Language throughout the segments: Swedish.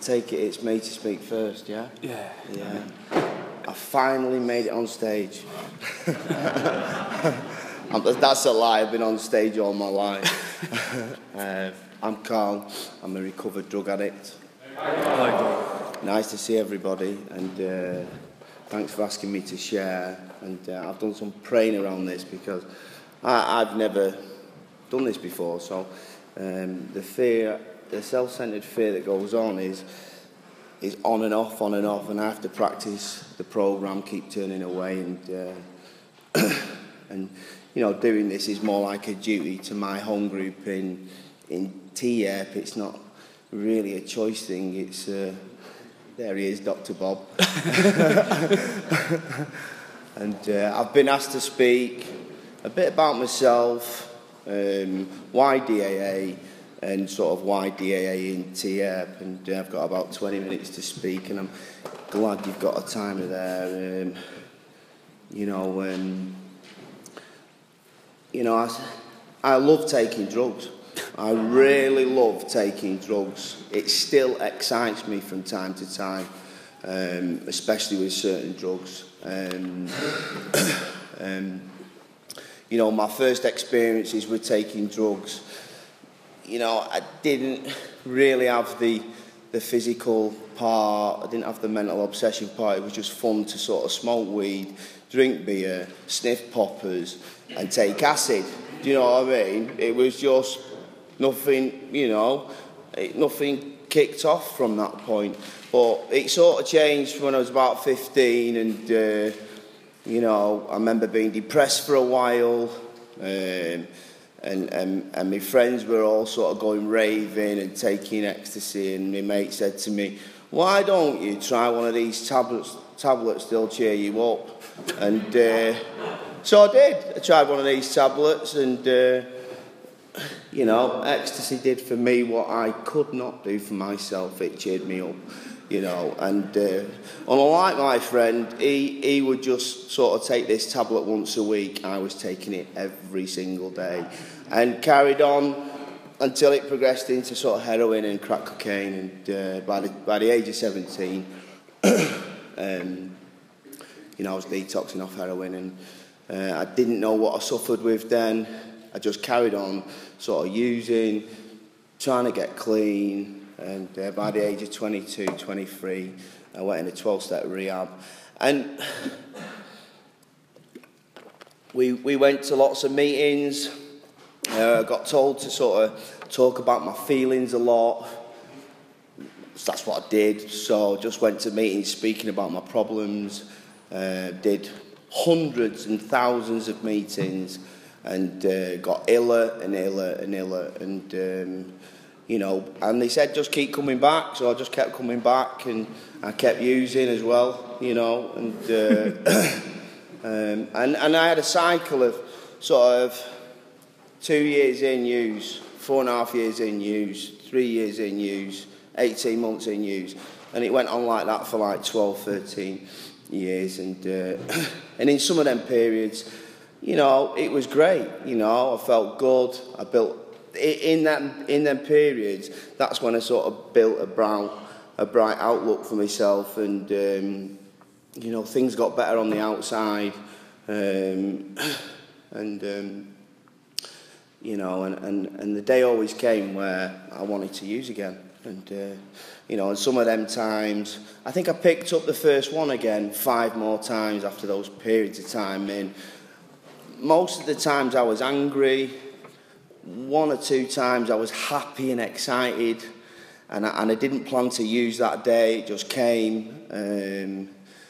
take it it's me to speak first, yeah? Yeah. Yeah. I finally made it on stage. That's a lie, I've been on stage all my life. I'm Carl, I'm a recovered drug addict. Nice to see everybody, and thanks for asking me to share. And I've done some praying around this because I've never done this before, so the fear, the self-centered fear that goes on is on and off, and I have to practice the program, keep turning away, and you know, doing this is more like a duty to my home group in TEP. It's not really a choice thing. It's there he is, Dr. Bob, and I've been asked to speak a bit about myself, why DAA, and sort of why DAA in TEP, and I've got about 20 minutes to speak, and I'm glad you've got a timer there. I love taking drugs. I really love taking drugs. It still excites me from time to time, especially with certain drugs. My first experiences with taking drugs, I didn't really have the physical part, I didn't have the mental obsession part. It was just fun to sort of smoke weed, drink beer, sniff poppers, and take acid. Do you know what I mean? It was just nothing, nothing kicked off from that point. But it sort of changed when I was about 15, and I remember being depressed for a while, and my friends were all sort of going raving and taking ecstasy, and my mate said to me, "Why don't you try one of these tablets, they'll cheer you up." And so I did. I tried one of these tablets, and ecstasy did for me what I could not do for myself. It cheered me up, and unlike my friend, he would just sort of take this tablet once a week. I was taking it every single day, and carried on until it progressed into sort of heroin and crack cocaine. And by the age of 17, I was detoxing off heroin, and I didn't know what I suffered with then. I just carried on sort of using, trying to get clean, and by the age of 22, 23, I went in a 12-step rehab. And we went to lots of meetings. I got told to sort of talk about my feelings a lot. So that's what I did. So just went to meetings speaking about my problems, did hundreds and thousands of meetings, and got iller and iller and iller, and and they said just keep coming back, so I just kept coming back, and I kept using as well, and and I had a cycle of sort of 2 years in use, 4.5 years in use, 3 years in use, 18 months in use, and it went on like that for like 12, 13 years, and in some of them periods, it was great. I felt good. I built in them periods. That's when I sort of built a bright outlook for myself, and things got better on the outside, and the day always came where I wanted to use again, and and some of them times, I think I picked up the first one again 5 more times after those periods of time. And most of the times I was angry. 1 or 2 times I was happy and excited, and I didn't plan to use that day. It just came, and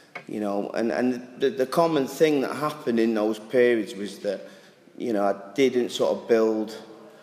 the common thing that happened in those periods was that, I didn't sort of build,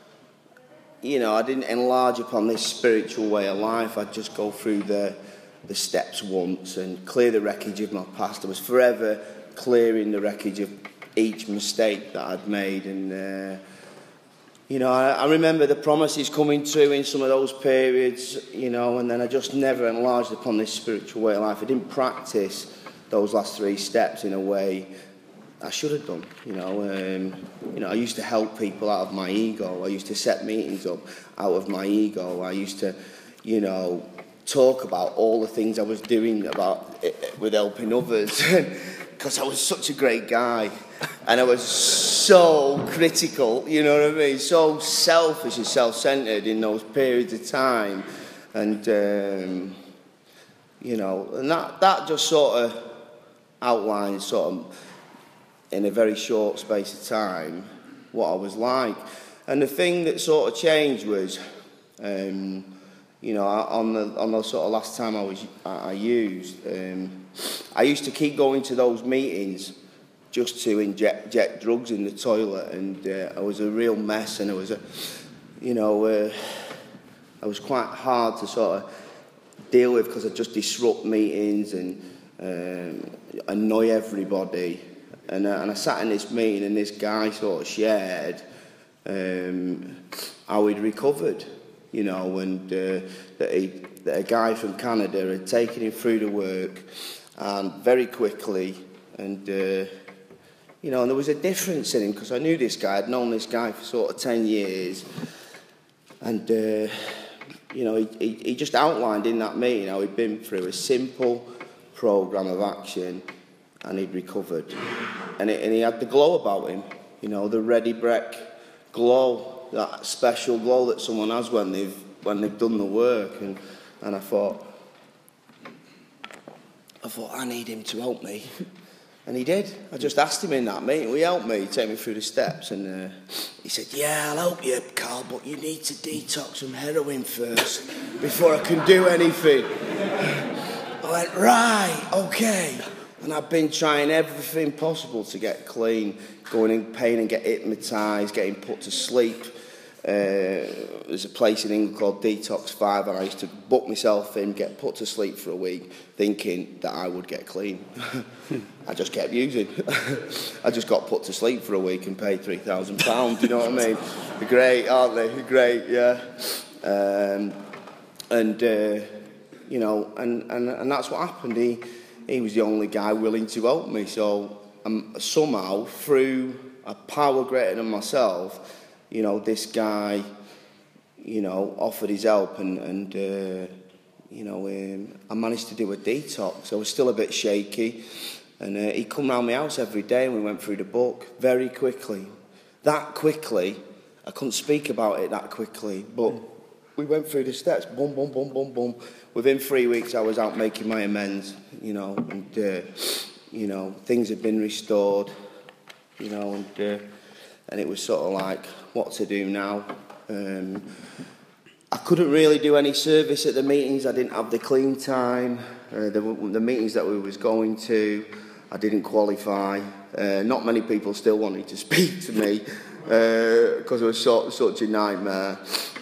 I didn't enlarge upon this spiritual way of life. I'd just go through the steps once and clear the wreckage of my past. I was forever clearing the wreckage of each mistake that I'd made, and I remember the promises coming true in some of those periods, and then I just never enlarged upon this spiritual way of life. I didn't practice those last 3 steps in a way I should have done. I used to help people out of my ego. I used to set meetings up out of my ego. I used to, talk about all the things I was doing with helping others, because I was such a great guy, and I was so critical, you know what I mean, so selfish and self-centred in those periods of time, and you know, and that just sort of outlines sort of in a very short space of time what I was like. And the thing that sort of changed was, you know, on the sort of last time I used, I used to keep going to those meetings just to inject drugs in the toilet, and I was a real mess, and it was I was quite hard to sort of deal with, because I just disrupt meetings and annoy everybody. And I sat in this meeting, and this guy sort of shared how he'd recovered, you know, and that a guy from Canada had taken him through the work, and very quickly, and you know, and there was a difference in him, because I knew this guy, I'd known this guy for sort of 10 years, and you know, he just outlined in that meeting how he'd been through a simple programme of action, and he'd recovered, and he had the glow about him, you know, the ready break glow, that special glow that someone has when they've done the work, and I thought I need him to help me, and he did. I just asked him in that meeting, will you help me, take me through the steps, and he said, yeah, I'll help you, Carl, but you need to detox from heroin first before I can do anything. I went, right, okay. And I've been trying everything possible to get clean, going in pain and get hypnotised, getting put to sleep. There's a place in England called Detox 5, and I used to book myself in, get put to sleep for a week, thinking that I would get clean. I just kept using. I just got put to sleep for a week and paid £3,000, you know what I mean? They're great, aren't they? They're great, yeah. You know, and that's what happened. He was the only guy willing to help me. So somehow, through a power greater than myself, you know, this guy, you know, offered his help, and you know, I managed to do a detox. I was still a bit shaky, and he'd come round my house every day, and we went through the book very quickly. That quickly, I couldn't speak about it that quickly, but we went through the steps, boom, boom, boom, boom, boom. Within 3 weeks, I was out making my amends, you know, and, you know, things had been restored, you know, and it was sort of like, what to do now? I couldn't really do any service at the meetings. I didn't have the clean time. The meetings that we was going to, I didn't qualify. Not many people still wanted to speak to me, because it was such a nightmare.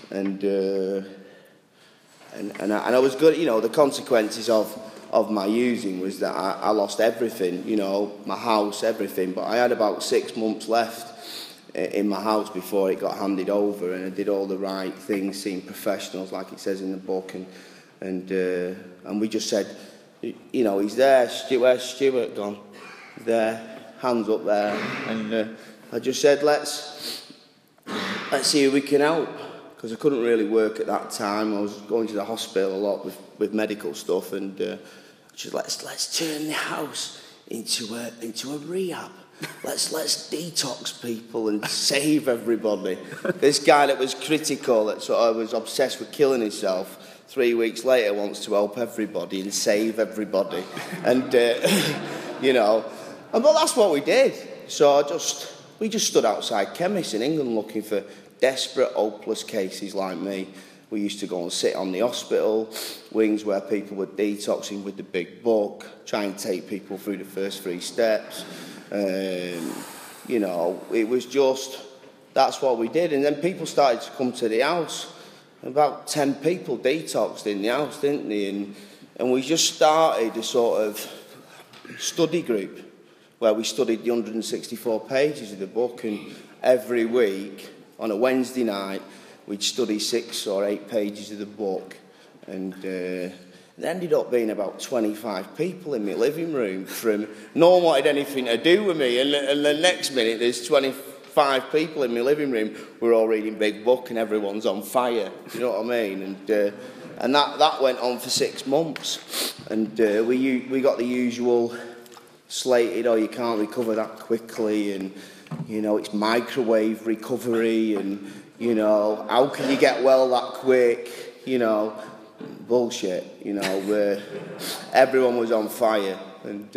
And I was good, you know, the consequences of my using was that I lost everything, you know, my house, everything, but I had about 6 months left in my house before it got handed over, and I did all the right things, seeing professionals, like it says in the book, and we just said, you know, he's there, where's Stuart gone? He's there, hands up there, and I just said, let's see who we can help. Because I couldn't really work at that time. I was going to the hospital a lot with medical stuff, and just let's turn the house into a rehab. Let's detox people and save everybody. This guy that was critical, that sort of was obsessed with killing himself, 3 weeks later wants to help everybody and save everybody, and you know, but that's what we did. So we just stood outside chemists in England looking for desperate, hopeless cases like me. We used to go and sit on the hospital wings where people were detoxing with the big book, try and take people through the first 3 steps. You know, it was just, that's what we did. And then people started to come to the house. About 10 people detoxed in the house, didn't they? And we just started a sort of study group where we studied the 164 pages of the book, and every week, on a Wednesday night, we'd study 6 or 8 pages of the book, and there ended up being about 25 people in my living room. No one wanted anything to do with me, and the next minute there's 25 people in my living room. We're all reading big book, and everyone's on fire. You know what I mean? And that went on for 6 months. And we got the usual slated, oh, you can't recover that quickly, and, you know, it's microwave recovery, and, you know, how can you get well that quick, you know, bullshit, you know, everyone was on fire, and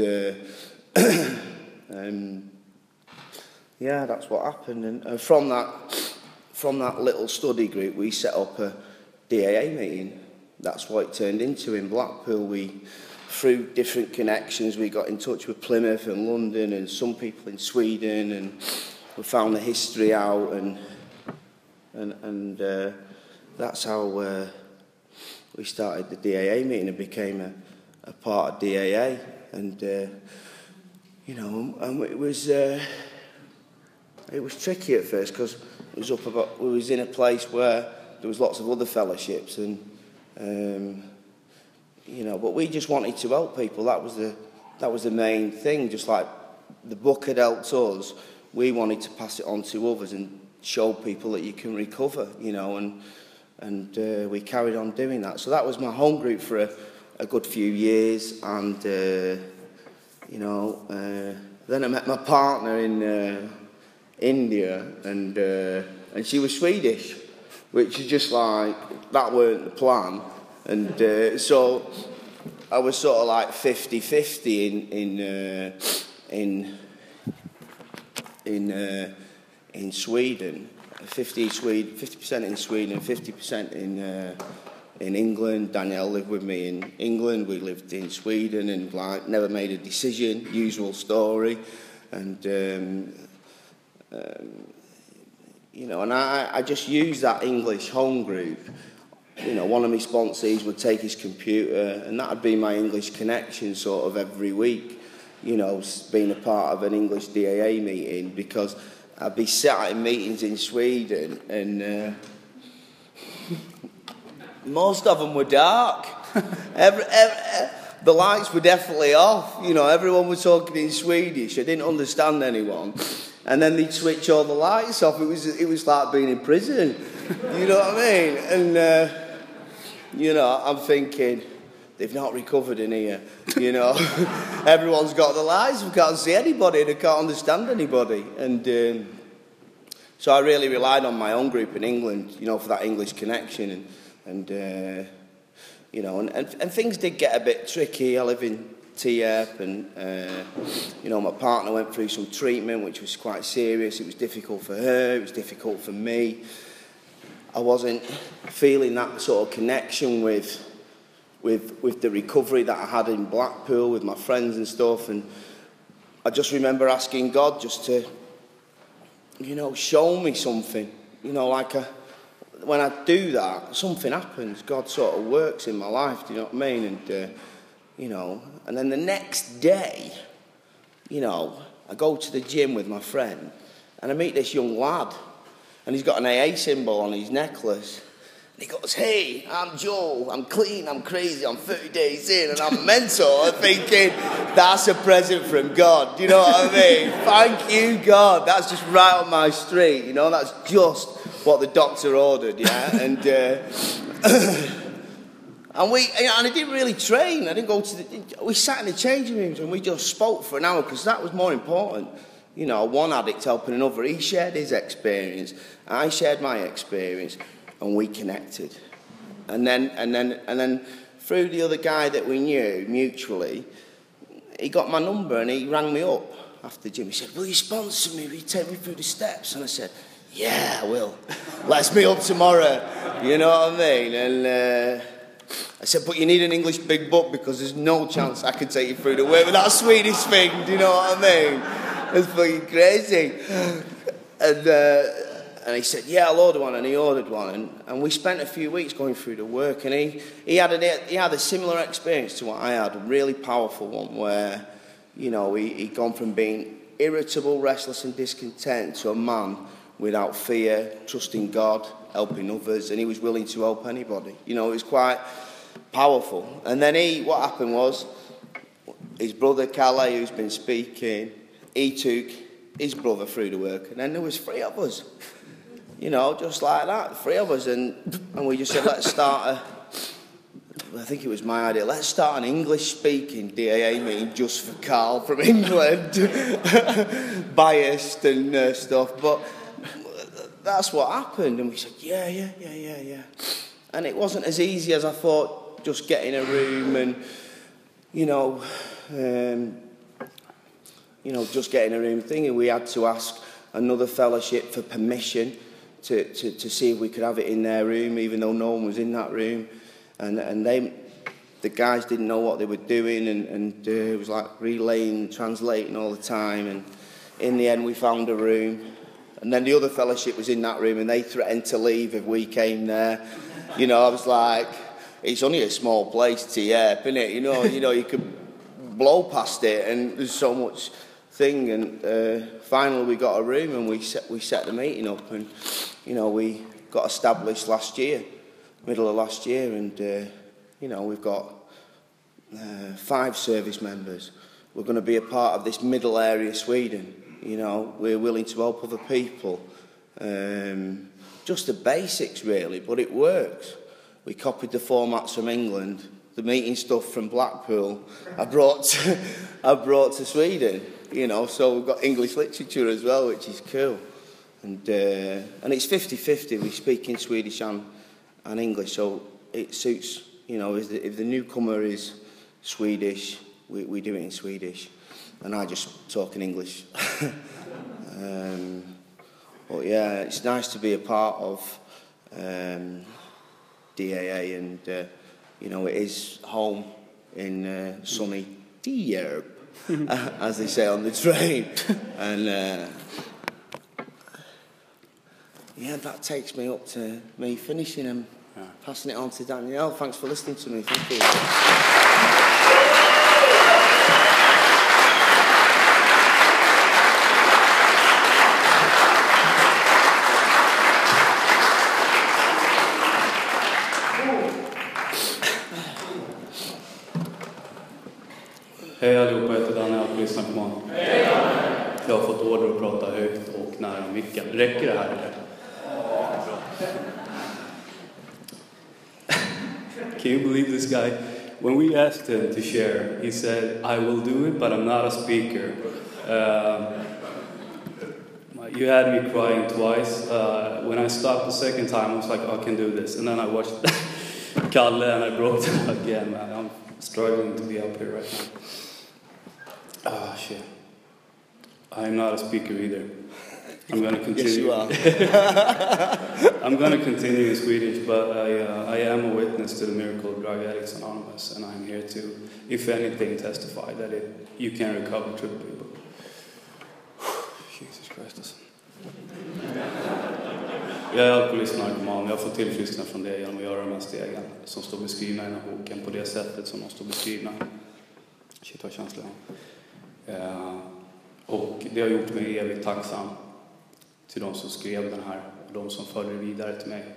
yeah, that's what happened, and from that little study group, we set up a DAA meeting. That's what it turned into in Blackpool. Through different connections, we got in touch with Plymouth and London and some people in Sweden, and we found the history out, and that's how we started the DAA meeting and became a part of DAA. And you know, and it was tricky at first, because we was in a place where there was lots of other fellowships, and you know, but we just wanted to help people. That was the main thing. Just like the book had helped us, we wanted to pass it on to others and show people that you can recover, you know, and we carried on doing that. So that was my home group for a good few years, and you know, then I met my partner in India, and she was Swedish, which is just like, that weren't the plan. And so I was sort of like 50-50 in Sweden, 50% in Sweden, 50% in England. Danielle lived with me in England. We lived in Sweden, and like never made a decision. Usual story, and you know, and I just used that English home group. You know, one of my sponsees would take his computer, and that would be my English connection sort of every week, you know, being a part of an English DAA meeting, because I'd be sat in meetings in Sweden, and most of them were dark. The lights were definitely off, you know, everyone was talking in Swedish, I didn't understand anyone. And then they'd switch all the lights off. It was like being in prison. You know what I mean? And, you know, I'm thinking, they've not recovered in here. You know, everyone's got the lights. We can't see anybody. They can't understand anybody. And so I really relied on my own group in England, you know, for that English connection. And you know, and things did get a bit tricky. I live in TF, and you know, my partner went through some treatment which was quite serious. It was difficult for her, it was difficult for me. I wasn't feeling that sort of connection with the recovery that I had in Blackpool with my friends and stuff, and I just remember asking God just to, you know, show me something, you know, like when I do that, something happens. God sort of works in my life, do you know what I mean? And you know, and then the next day, you know, I go to the gym with my friend, and I meet this young lad, and he's got an AA symbol on his necklace. And he goes, "Hey, I'm Joel, I'm clean, I'm crazy, I'm 30 days in, and I'm mental." I'm thinking, that's a present from God, do you know what I mean? Thank you, God, that's just right up my street, you know, that's just what the doctor ordered, yeah? And and I didn't really train. I didn't go to we sat in the changing rooms and we just spoke for an hour, because that was more important. You know, one addict helping another. He shared his experience, I shared my experience, and we connected. And then through the other guy that we knew mutually, he got my number and he rang me up after the gym. He said, "Will you sponsor me? Will you take me through the steps?" And I said, "Yeah, I will. Let's meet up tomorrow." You know what I mean? And I said, "But you need an English big book, because there's no chance I can take you through the way with that Swedish thing." Do you know what I mean? It's fucking crazy. And he said, "Yeah, I'll order one." And he ordered one. And we spent a few weeks going through the work. And he had a similar experience to what I had, a really powerful one, where, you know, he'd gone from being irritable, restless and discontent to a man without fear, trusting God, helping others, and he was willing to help anybody. You know, it was quite powerful. And then what happened was, his brother Calais, who's been speaking, he took his brother through the work, and then there was 3 of us. You know, just like that, 3 of us, and we just said, let's start I think it was my idea, let's start an English-speaking DAA meeting just for Carl from England. Biased and stuff, but that's what happened. And we said, yeah. And it wasn't as easy as I thought, just getting a room and, just getting a room thing. And we had to ask another fellowship for permission to see if we could have it in their room, even though no one was in that room. And the guys didn't know what they were doing, and it was like relaying, translating all the time. And in the end, we found a room. And then the other fellowship was in that room, and they threatened to leave if we came there. I was like, it's only a small place, TF, isn't it? You could blow past it, and there's so much thing. And finally, we got a room, and we set the meeting up, and we got established middle of last year, and we've got 5 service members. We're going to be a part of this middle area Sweden. We're willing to help other people. Just the basics, really, but it works. We copied the formats from England. The meeting stuff from Blackpool I brought to Sweden. So we've got English literature as well, which is cool. And it's 50-50. We speak in Swedish and English, so it suits. If the newcomer is Swedish, we do it in Swedish, and I just talk in English. But yeah, it's nice to be a part of DAA, and it is home in sunny Tierp, as they say on the train. And that takes me up to me finishing and passing it on to Danielle. Thanks for listening to me. Thank you. Hej allihopa, jag heter Daniel och lyssnar på mig. Jag har fått order att prata högt och nära micken. Räcker det här eller? Can you believe this guy? When we asked him to share, he said, I will do it, but I'm not a speaker. You had me crying twice. When I stopped the second time, I was like, I can do this. And then I watched Kalle and I broke down again. Man. I'm struggling to be up here right now. Ah, shit. I'm not a speaker either. I'm going to continue. Yes, you are. I'm going to continue in Swedish, but I am a witness to the miracle of Drug Addicts Anonymous, and I'm here to, if anything, testify that you can recover through people. Jesus Christ. Alltså. Jag är alkoholist och narkoman. Jag får tillfriskna från det genom att göra de här stegen som står beskrivna i den här boken på det sättet som de står beskrivna. Shit, vad känslan. Och det har gjort mig evigt tacksam till de som skrev den här och de som förde vidare till mig.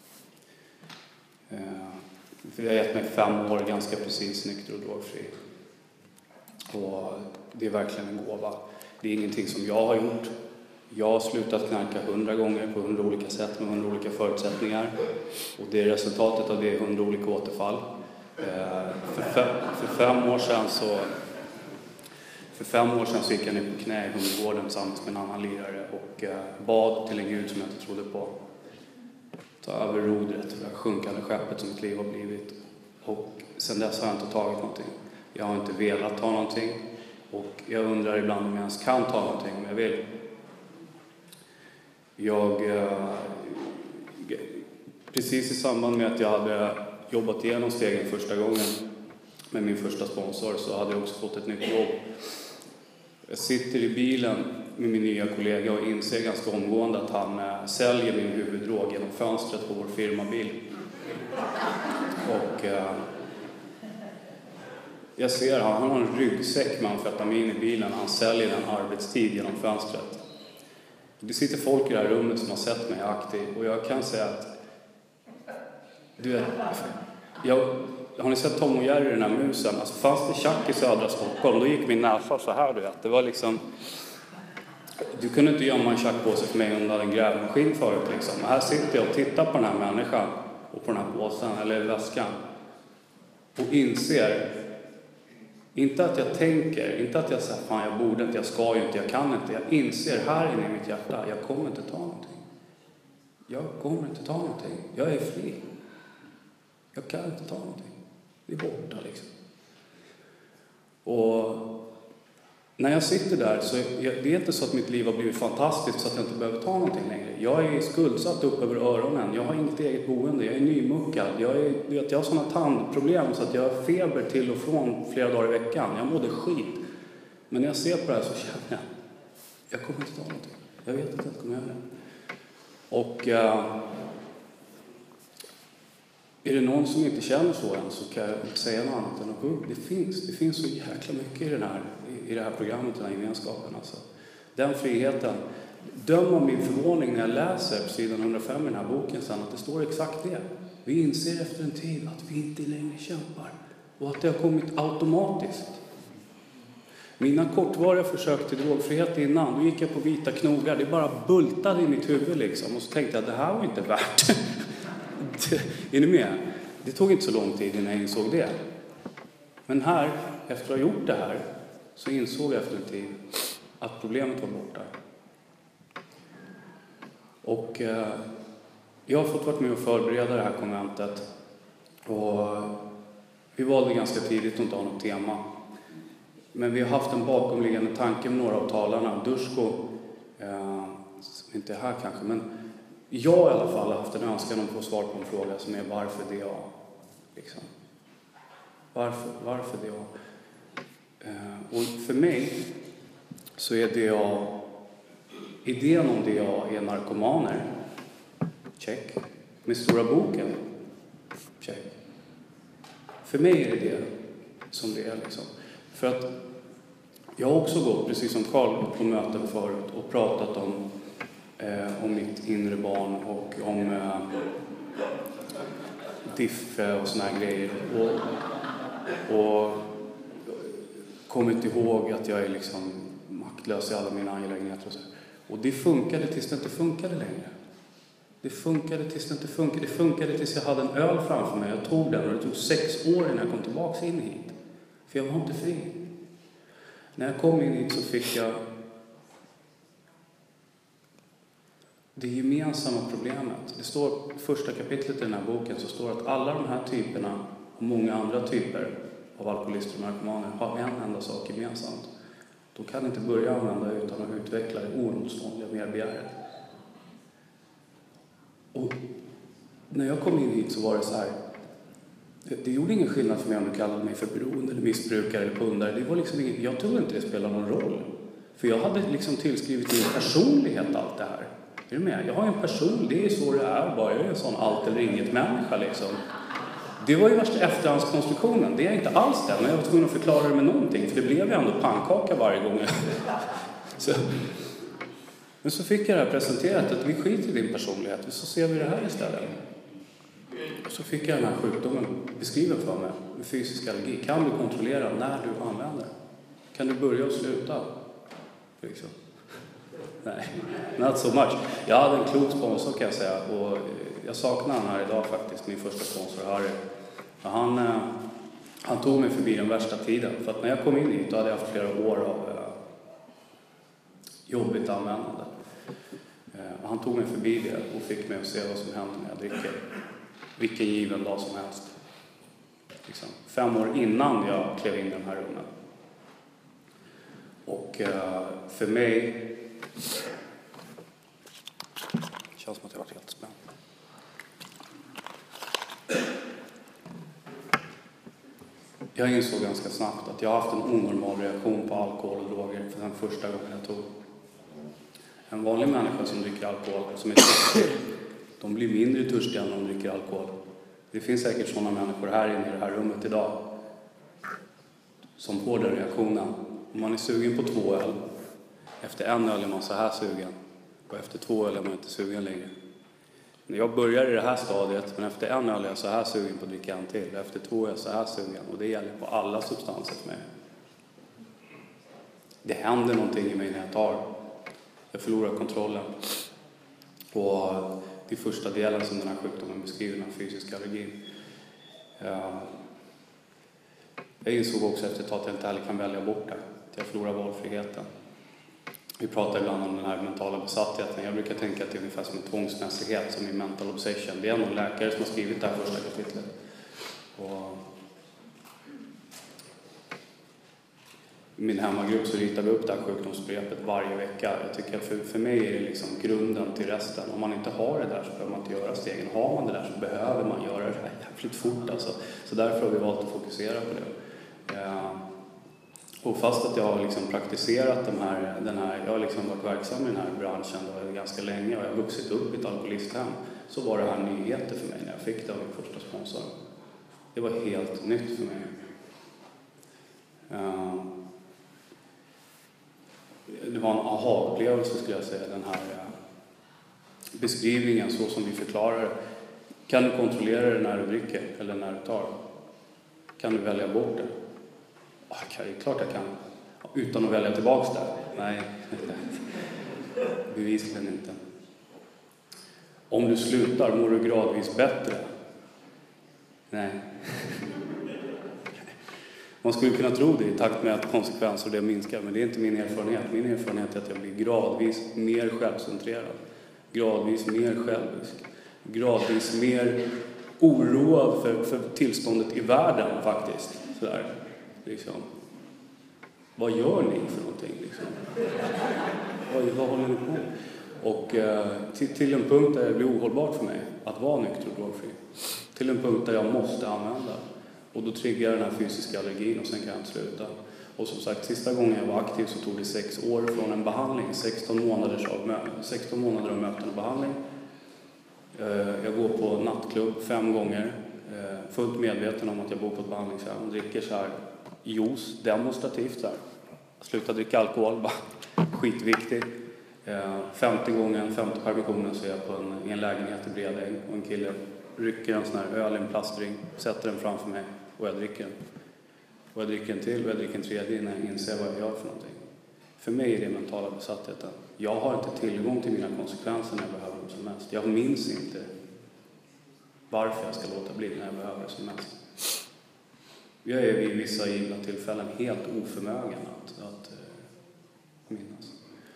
För det har gett mig 5 år ganska precis nykter och drogfri. Och det är verkligen en gåva. Det är ingenting som jag har gjort. Jag har slutat knarka 100 gånger på 100 olika sätt med 100 olika förutsättningar. Och det är resultatet av det 100 olika återfall. För 5 år sedan så gick jag ner på knä i Humlegården tillsammans med en annan lirare och bad till en gud som jag inte trodde på. Ta över rodret för det sjunkande skeppet som mitt liv har blivit. Och sen dess har jag inte tagit någonting. Jag har inte velat ta någonting. Och jag undrar ibland om jag ens kan ta någonting om jag vill. Precis i samband med att jag hade jobbat igenom stegen första gången med min första sponsor så hade jag också fått ett nytt jobb. Jag sitter i bilen med min nya kollega och inser ganska omgående att han säljer min huvuddrog genom fönstret på vår firmabil. Och jag ser han har en ryggsäck med amfetamin i bilen. Han säljer den arbetstid genom fönstret. Det sitter folk i det här rummet som har sett mig aktiv. Och jag kan säga att har ni sett Tom och Jerry i den här musen? Alltså fanns det tjack i södra Stockholm, då gick min näsa så här, du vet. Det var liksom... Du kunde inte gömma en tjackpåse för mig under en grävmaskin förut liksom. Här sitter jag och tittar på den här människan och på den här påsen, eller väskan. och inser, inte att jag tänker, inte att jag säger fan jag borde inte, jag ska ju inte, jag kan inte. Jag inser här inne i mitt hjärta, jag kommer inte ta någonting. Jag kommer inte ta någonting. Jag är fri. Jag kan inte ta någonting. Det är borta liksom. Och när jag sitter där så det är inte så att mitt liv har blivit fantastiskt så att jag inte behöver ta någonting längre. Jag är skuldsatt upp över öronen. Jag har inget eget boende. Jag är nymuckad. Jag har sådana tandproblem så att jag har feber till och från flera dagar i veckan. Jag mådde skit. Men när jag ser på det här så känner jag kommer inte ta någonting. Jag vet inte att jag kommer göra det. Och är det någon som inte känner så än så kan jag inte säga något annat än att det finns så jäkla mycket i det här programmet, den här gemenskapen. Alltså. Den friheten. Döm av min förvåning när jag läser på sidan 105 i den här boken sen att det står exakt det. Vi inser efter en tid att vi inte längre kämpar och att det har kommit automatiskt. Mina kortvariga försök till drogfrihet innan, då gick jag på vita knogar. Det bara bultade i mitt huvud liksom. Och så tänkte jag att det här var inte värt. Är ni med? Det tog inte så lång tid innan jag insåg det. Men här, efter att ha gjort det här, så insåg jag efter en tid att problemet var borta. Och jag har fått vara med och förbereda det här konventet. Och vi valde ganska tidigt att inte ha något tema. Men vi har haft en bakomliggande tanke med några av talarna. Dusko, som inte är här kanske, men jag i alla fall har haft en önskan om att få svar på en fråga som är varför DA? Liksom. Varför DA? Och för mig så är DA, idén om DA är narkomaner. Check. Med stora boken. Check. För mig är det som det är liksom. För att jag har också gått, precis som Carl, på möten förut och pratat om mitt inre barn och om diffe och såna här grejer. Och kommit ihåg att jag är liksom maktlös i alla mina angelägenheter och så. Och det funkade tills det inte funkade längre. Det funkade tills det inte funkade. Det funkade tills jag hade en öl framför mig. Jag tog den och det tog 6 år innan jag kom tillbaka in hit. För jag var inte fri. När jag kom in hit så fick jag det gemensamma problemet. Det står i första kapitlet i den här boken så står att alla de här typerna och många andra typer av alkoholister och narkomaner har en enda sak gemensamt. De kan inte börja använda utan att utveckla det oemotståndliga merbegäret. Och när jag kom in hit så var det så här. Det gjorde ingen skillnad för mig om du kallade mig för beroende eller missbrukare eller pundare. Det var liksom inget, jag tror inte det spelade någon roll. För jag hade liksom tillskrivit min personlighet allt det här. Är du med? Jag har en person, det är så det är. Bara jag är en sån allt eller inget människa liksom. Det var ju värsta efterhandskonstruktionen. Det är inte alls det. Men jag var tvungen att förklara det med någonting. För det blev ju ändå pannkaka varje gång. Men så fick jag det här presenterat att vi skiter i din personlighet. Så ser vi det här istället. Och så fick jag den här sjukdomen beskriven för mig. Med fysisk allergi. Kan du kontrollera när du använder? Kan du börja och sluta? Liksom. Nej, not so much. Jag hade en klok sponsor kan jag säga. Och jag saknar han här idag faktiskt. Min första sponsor Harry. Han tog mig förbi den värsta tiden. För att när jag kom in hit då hade jag haft flera år av jobbigt användande. Han tog mig förbi det och fick mig att se vad som händer när jag dricker. Vilken given dag som helst. Liksom. 5 år innan jag klev in i den här rummen. Och för mig känns som att jag varit helt spänd. Jag insåg ganska snabbt att jag har haft en onormal reaktion på alkohol och droger för den första gången jag tog. En vanlig människa som dricker alkohol, som är törstig, de blir mindre törstiga när de dricker alkohol. Det finns säkert sådana människor här inne i det här rummet idag som får den reaktionen. Om man är sugen på 2 öl, efter 1 öl är man så här sugen. Och efter 2 öl är man inte sugen längre. När jag börjar i det här stadiet, men efter 1 öl är jag så här sugen på att dricka en till. Efter 2 är jag så här sugen. Och det gäller på alla substanser för mig. Det händer någonting i mig när jag tar. Jag förlorar kontrollen. Och det är första delen som den här sjukdomen beskriver, den fysiska allergin. Jag insåg också efter ett tag att jag inte heller kan välja bort det. Att jag förlorar valfriheten. Vi pratar ibland om den här mentala besattheten. Jag brukar tänka att det är ungefär som en tvångsmässighet, som i mental obsession. Det är någon läkare som har skrivit det här första kapitlet. Och i min hemmagrupp så ritar vi upp det här sjukdomsbegreppet varje vecka. Jag tycker att för mig är det liksom grunden till resten. Om man inte har det där så behöver man inte göra stegen. Har man det där så behöver man göra det här jävligt fort alltså. Så därför har vi valt att fokusera på det. Och fast att jag har liksom praktiserat jag har liksom varit verksam i den här branschen då ganska länge och jag har vuxit upp i ett alkoholisthem, så var det här nyheter för mig när jag fick det av min första sponsor. Det var helt nytt för mig. Det var en aha-upplevelse skulle jag säga, den här beskrivningen så som vi förklarar det. Kan du kontrollera det när du dricker eller när du tar? Kan du välja bort det? Klart jag kan. Utan att välja tillbaka där? Nej, bevisligen inte. Om du slutar, mår du gradvis bättre? Nej. Man skulle kunna tro det i takt med att konsekvenser och det minskar, men det är inte min erfarenhet. Min erfarenhet är att jag blir gradvis mer självcentrerad, gradvis mer självisk, gradvis mer oroad för tillståndet i världen faktiskt. Sådär, liksom. Vad gör ni för någonting? Liksom? Vad håller ni på? Och till en punkt där det blir ohållbart för mig att vara nykter och drogfri. Till en punkt där jag måste använda. Och då triggar den här fysiska allergin och sen kan jag inte sluta. Och som sagt, sista gången jag var aktiv så tog det 6 år från en behandling. 16 månader av möten och behandling. Jag går på nattklubb 5 gånger. Fullt medveten om att jag bor på ett behandlingshem. Och dricker så här juice demonstrativt så här. Sluta dricka alkohol, bara skitviktigt. 50 permissionen så är jag i en lägenhet i Bredäng och en kille rycker en sån här öl i en plastring, sätter den framför mig och jag dricker den. Och jag dricker en till och jag dricker en tredje innan jag inser vad jag gör för någonting. För mig är det mentala besattheten. Jag har inte tillgång till mina konsekvenser när jag behöver dem som mest. Jag minns inte varför jag ska låta bli när jag behöver det som mest. Jag är vid vissa givna tillfällen helt oförmögen att minnas.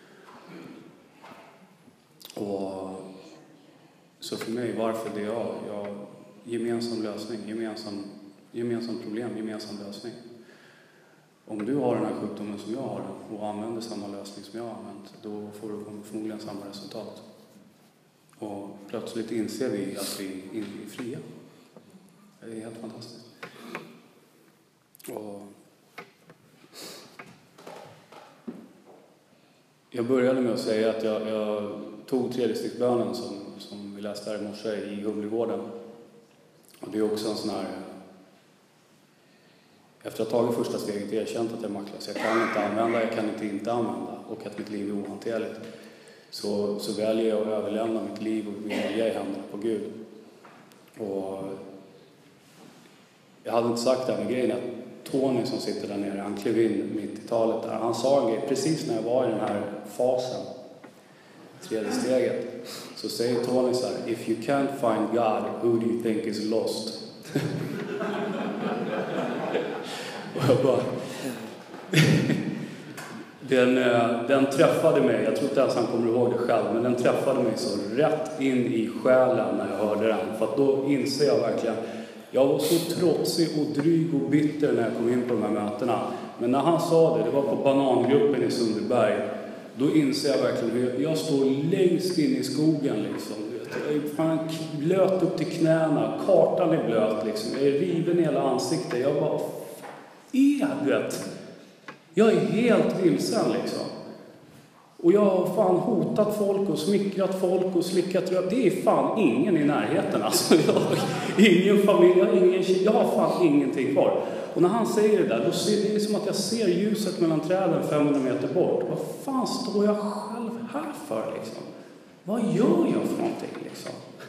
Och så för mig, varför det är jag gemensam lösning, gemensam problem, gemensam lösning. Om du har den här sjukdomen som jag har och använder samma lösning som jag har använt, då får du förmodligen samma resultat. Och plötsligt inser vi att vi är fria. Det är helt fantastiskt. Och jag började med att säga att jag tog 3-stegsbönen som vi läste här i morse i Humlegården. Och det är också en sån här... Efter att ha tagit första steget erkänt att jag är maktlös. Jag kan inte använda, jag kan inte använda. Och att mitt liv är ohanterligt. Så väljer jag att överlämna mitt liv och min vilja i händerna på Gud. Och jag hade inte sagt det här med grejen att Tony som sitter där nere, han klev in mitt i talet där. Han sa en grej precis när jag var i den här fasen, 3:e steget. Så säger Tony så här: if you can't find God, who do you think is lost? Och jag bara... den träffade mig, jag tror inte ens han kommer ihåg det själv, men den träffade mig så rätt in i själen när jag hörde den. För att då inser jag verkligen, jag var så trotsig och dryg och bitter när jag kom in på de här mötena. Men när han sa det var på banangruppen i Sundbyberg, då inser jag verkligen hur jag står längst in i skogen liksom. Jag är fan blöt upp till knäna, kartan är blöt liksom. Jag är riven i hela ansiktet. Jag bara, jag är helt vilsen liksom. Och jag har fan hotat folk och smickrat folk och slickat röv. Det är fan ingen i närheten alltså. Jag har ingen familj, jag har fan ingenting kvar. Och när han säger det där, då ser det som att jag ser ljuset mellan träden 500 meter bort. Vad fan står jag själv här för liksom? Vad gör jag för någonting liksom?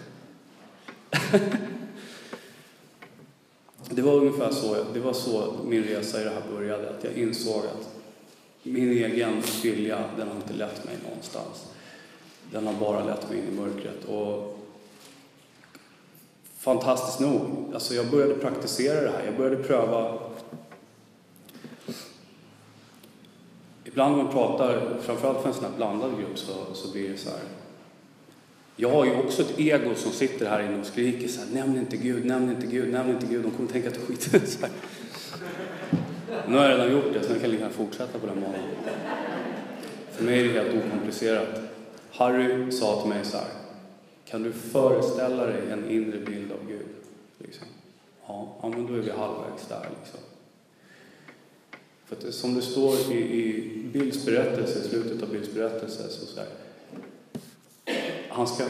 Det var ungefär så, det var så min resa i det här började. Att jag insåg att min egen vilja, den har inte lett mig någonstans. Den har bara lett mig in i mörkret. Och fantastiskt nog, alltså jag började praktisera det här. Jag började pröva ibland när man pratar, framförallt för en sån här blandad grupp, så blir det så här. Jag har ju också ett ego som sitter här inne och skriker så här: nämn inte Gud, nämn inte Gud, nämn inte Gud. De kommer tänka att det är skit. Så här. Nu har jag redan gjort det, så jag kan liksom fortsätta på den banan. För mig är det helt okomplicerat. Harry sa till mig så här: kan du föreställa dig en inre bild av Gud? Liksom. Ja, men då är vi halvvägs där liksom. För att det, som det står i Bills berättelse, i slutet av Bills berättelse, så här, han ska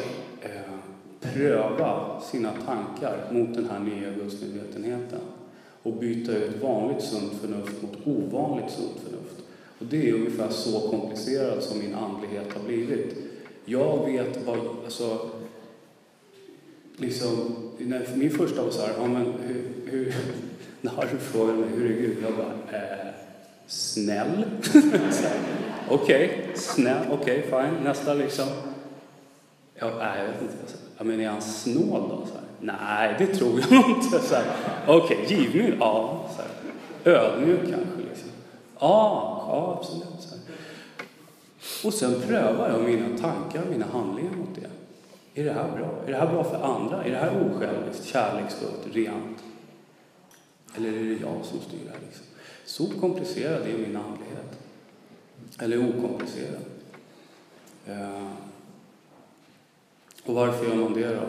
pröva sina tankar mot den här nya gudsmedvetenheten och byta ut vanligt sunt förnuft mot ovanligt sunt förnuft. Och det är ungefär så komplicerat som min andlighet har blivit. Jag vet vad, alltså, liksom, när min första var så här, ja men hur när du frågar mig hur är Gud, jag bara, snäll. Okej, snäll, okej, fine, nästa liksom. Jag vet inte. Ja, men är han snål då? Så här. Nej, det tror jag inte. Okej, givmild. Ja. Så här. Ödmjuk kanske. Liksom. Ja, absolut. Så här. Och sen prövar jag mina tankar, mina handlingar mot det. Är det här bra? Är det här bra för andra? Är det här osjälviskt, kärleksfullt, rent? Eller är det jag som styr här? Liksom? Så komplicerad är min andlighet. Eller okomplicerad. Och varför gör man det då?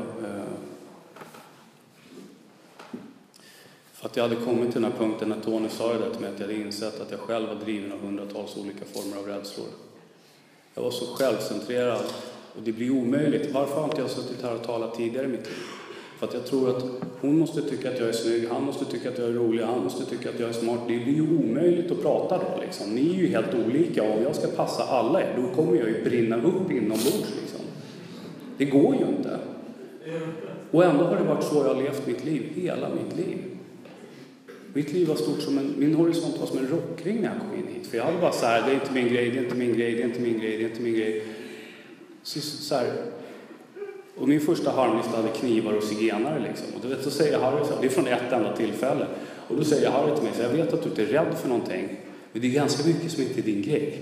För att jag hade kommit till den här punkten när Tony sa det till mig, att jag hade insett att jag själv var driven av hundratals olika former av rädslor. Jag var så självcentrerad och det blir omöjligt. Varför har inte jag suttit här och talat tidigare i mitt liv? För att jag tror att hon måste tycka att jag är snygg, han måste tycka att jag är rolig, han måste tycka att jag är smart. Det blir ju omöjligt att prata då liksom. Ni är ju helt olika och om jag ska passa alla er, då kommer jag ju brinna upp inombords liksom. Det går ju inte. Och ändå har det varit så jag har levt mitt liv, hela mitt liv. Mitt liv var stort som min horisont var som en rockring när jag kom in hit. För jag hade bara så här, det är inte min grej, det är inte min grej, det är inte min grej, det är inte min grej. Så här. Och min första harmlista hade knivar och zigenare liksom. Och du vet, så säger Harry så här, det är från ett enda tillfälle. Och då säger Harry till mig, så jag vet att du inte är rädd för någonting. Men det är ganska mycket som inte är din grej.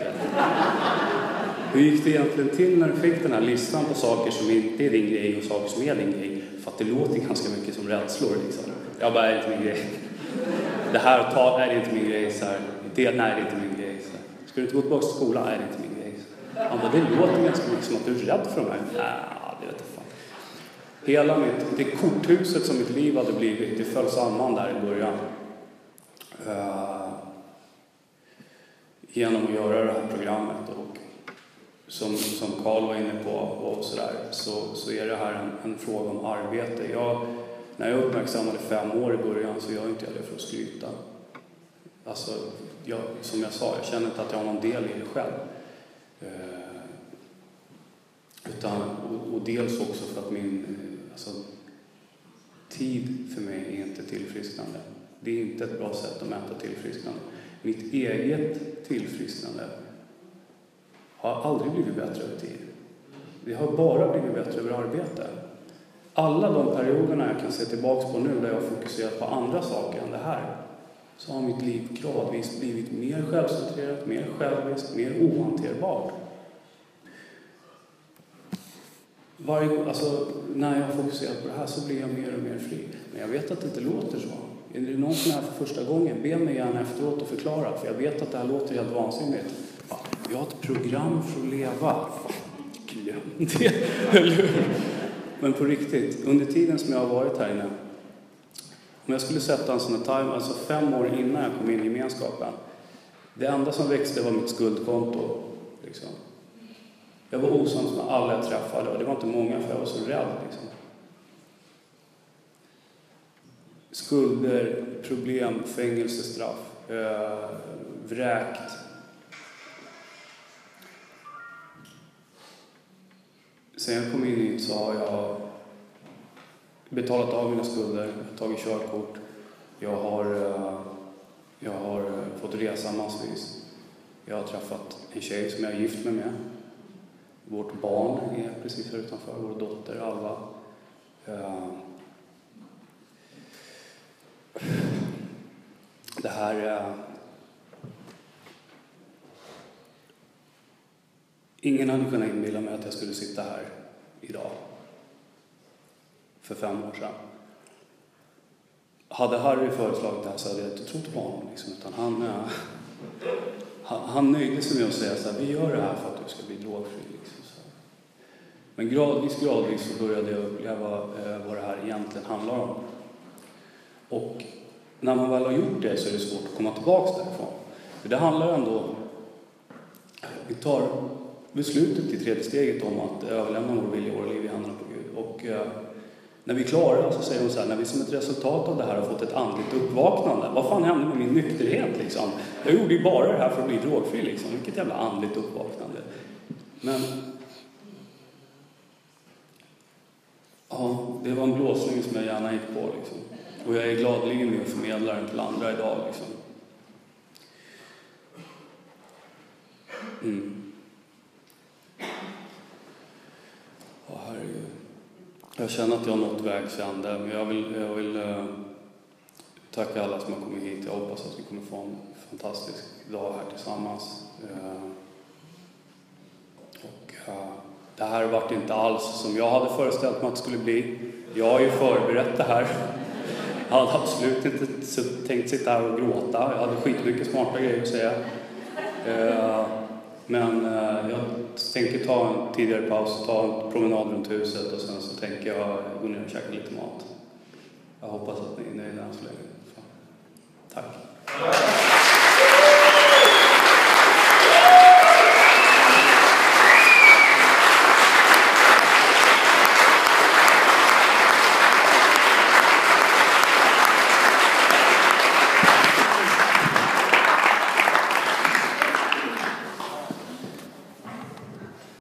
Hur gick det egentligen till när du fick den här listan på saker som inte är din grej och saker som är din grej? För att det låter ganska mycket som rädslor liksom. Jag bara, är inte min grej. Det här är inte min grej. Så här. Nej, det är inte min grej. Så här. Ska du inte gå tillbaka till skolan? Är det inte min grej. Han bara, det låter ganska mycket som att du är rädd för mig. Nej, det vet jag fan. Hela det korthuset som mitt liv hade blivit, det föll samman där i början. Genom att göra det här programmet och som Carl var inne på och sådär, så är det här en fråga om arbete. När jag uppmärksammade 5 år i början så gör inte jag det för att skryta. Alltså, som jag sa, jag känner inte att jag har någon del i det själv. Och dels också för att tid för mig är inte tillfrisknande. Det är inte ett bra sätt att mäta tillfrisknande. Mitt eget tillfrisknande har aldrig blivit bättre över tid. Det har bara blivit bättre över arbete. Alla de perioderna jag kan se tillbaka på nu där jag har fokuserat på andra saker än det här, så har mitt liv gradvis blivit mer självcentrerat, mer själviskt, mer ohanterbart. När jag har fokuserat på det här så blir jag mer och mer fri. Men jag vet att det inte låter så. Är det någon som är här för första gången, be mig gärna efteråt och förklara. För jag vet att det här låter helt vansinnigt. Jag har ett program för att leva. Glöm det, eller hur? Men på riktigt, under tiden som jag har varit här inne, om jag skulle sätta en sån här time, alltså 5 år innan jag kom in i gemenskapen, det enda som växte var mitt skuldkonto. Liksom. Jag var osams med alla jag träffade och det var inte många för jag var så rädd. Liksom. Skulder, problem, fängelsestraff, vräkt. Sen jag kom in hit så har jag betalat av mina skulder, tagit körkort. Jag har fått resa massvis. Jag har träffat en tjej som jag är gift med. Vårt barn är precis här utanför, vår dotter Alva. Det här ingen hade kunnat inbilla mig att jag skulle sitta här idag. För 5 år sedan. Hade Harry föreslagit det här så hade jag inte trott på honom. Liksom, utan han nöjde sig med att säga så här, vi gör det här för att du ska bli drogfri. Liksom, så. Men gradvis så började jag uppleva vad det här egentligen handlar om. Och när man väl har gjort det så är det svårt att komma tillbaka därifrån. För det handlar ändå, vi tar beslutet i 3:e steget om att överlämna vår vilja och våra liv i händerna på Gud. Och när vi klarar så säger hon så här, när vi som ett resultat av det här har fått ett andligt uppvaknande. Vad fan hände med min nykterhet liksom? Jag gjorde ju bara det här för att bli drogfri liksom. Vilket jävla andligt uppvaknande. Men ja, det var en blåsning som jag gärna gick på liksom. Och jag är gladligen med att förmedla den till andra idag liksom. Åh, herregud. Jag känner att jag har nått vägs ände, men jag vill tacka alla som har kommit hit. Jag hoppas att vi kommer få en fantastisk dag här tillsammans. Det här har varit inte alls som jag hade föreställt mig att det skulle bli. Jag har ju förberett det här. Jag hade absolut inte tänkt sitta här och gråta. Jag hade skitmycket smarta grejer att säga. Men jag tänker ta en tidigare paus, ta en promenad runt huset och sen så tänker jag gå ner och käka lite mat. Jag hoppas att ni är nöjda än så länge. Tack.